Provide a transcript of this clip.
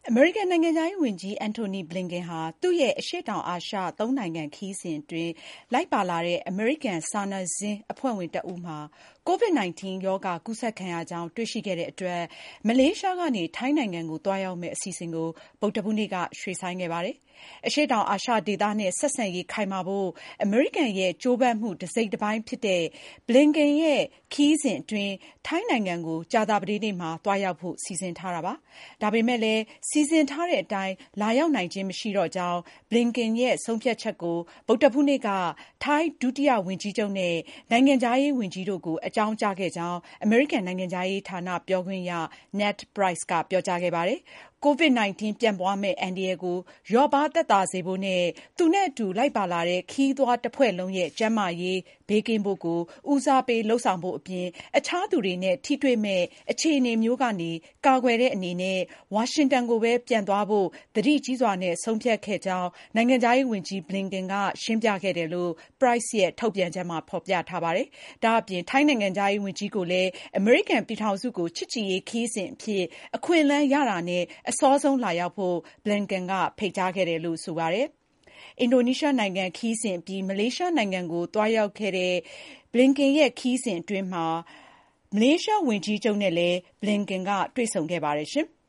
အမေရိကန်နိုင်ငံခြားရေးဝန်ကြီး Antony Blinken ဟာ သူ့ရဲ့အရှေ့တောင်အာရှ ၃ နိုင်ငံခရီးစဉ်အတွင်း လိုက်ပါလာတဲ့ အမေရိကန်စာနယ်ဇင်းအဖွဲ့ဝင်တဦးမှာ COVID-19 ရောဂါကူးစက်ခံရကြောင်း တွေ့ရှိခဲ့တဲ့အတွက် မလေးရှားကနေ ထိုင်းနိုင်ငံကို သွားရောက်မယ့်အစီအစဉ်ကို ဗုဒ္ဓဟူးနေ့က ရွှေ့ဆိုင်းခဲ့ပါတယ်။ အရှေ့တောင်အာရှဒေသနဲ့ ဆက်ဆံရေးခိုင်မာဖို့ အမေရိကန်ရဲ့ ကြိုးပမ်းမှုတစိတ်တပိုင်းဖြစ်တဲ့ Blinken ရဲ့ ခရီးစဉ်အတွင်း ထိုင်းနိုင်ငံကို ကြာသပတေးနေ့မှာ သွားရောက်ဖို့ စီစဉ်ထားတာပါ။ ဒါပေမဲ့လည်း စီစဉ်ထားတဲ့အတိုင်း လာရောက်နိုင်ခြင်းမရှိတော့ကြောင်း Blinken ရဲ့ ဆုံးဖြတ်ချက်ကို ဗုဒ္ဓဟူးနေ့က ထိုင်းဒုတိယဝန်ကြီးချုပ်နဲ့ နိုင်ငံခြားရေးဝန်ကြီးတို့ကို အကြောင်းကြားခဲ့ကြောင်း အမေရိကန်နိုင်ငံခြားရေးဌာန ပြောခွင့်ရ Ned Price က ပြောကြားခဲ့ပါတယ်။ COVID-19 ပြန့်ပွားမယ့်အန္တရာယ်ကို လျော့ပါးသက်သာစေဖို့နဲ့ သူနဲ့အတူလိုက်ပါလာတဲ့ ခရီးသွားတဖွဲ့လုံးရဲ့ ကျန်းမာရေးဘေးကင်းဖို့ကို ဦးစားပေးလုပ်ဆောင်ဖို့အပြင် အခြားသူတွေနဲ့ ထိတွေ့မယ့်အခြေအနေမျိုးကနေ ကာကွယ်တဲ့အနေနဲ့ ဝါရှင်တန်ကိုပဲ ပြန်သွားဖို့ သတိကြီးစွာနဲ့ ဆုံးဖြတ်ခဲ့ကြောင်း နိုင်ငံခြားရေးဝန်ကြီး Blinken က ရှင်းပြခဲ့တယ်လို့ Price ရဲ့ ထုတ်ပြန်ချက်မှာ ဖော်ပြထားပါတယ်။ ဒါ့အပြင် ထိုင်းနိုင်ငံခြားရေးဝန်ကြီးကိုလည်း အမေရိကန်ပြည်ထောင်စုကို ချစ်ကြည်ရေးခရီးစဉ်အဖြစ် အခွင့်အလမ်းရတာနဲ့ အစောဆုံးလာရောက်ဖို့ Blinken က ဖိတ်ကြားခဲ့တယ်လို့ ဆိုပါတယ်။ အင်ဒိုနီးရှားနိုင်ငံခရီးစဉ်အပြီး မလေးရှားနိုင်ငံကို သွားရောက်ခဲ့တဲ့ Blinken ရဲ့ ခရီးစဉ်အတွင်း မလေးရှားဝန်ကြီးချုပ်နဲ့လည်း Blinken က တွေ့ဆုံခဲ့ပါတယ်။